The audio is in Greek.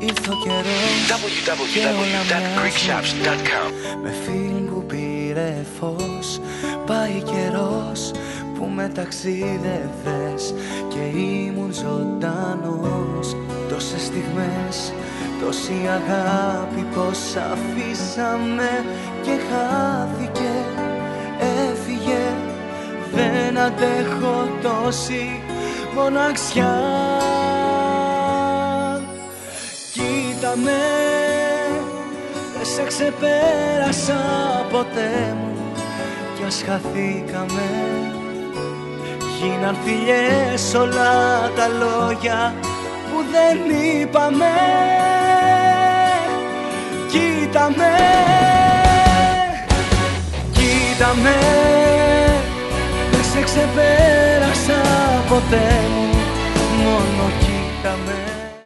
Ήρθε ο καιρός www.greekshops.com. με φιλμ που πήρε φως. Πάει καιρός που με ταξίδευες και ήμουν ζωντανός. Τόσες στιγμές, τόση αγάπη πως αφήσαμε και χάθηκε, έφυγε. Δεν αντέχω τόση μοναξιά. Κοίτα με, δεν σε ξεπέρασα ποτέ μου. Κι ας χαθήκαμε, γίναν φιλιές όλα τα λόγια που δεν είπαμε. Κοίτα με, κοίτα με, δεν σε ξεπέρασα ποτέ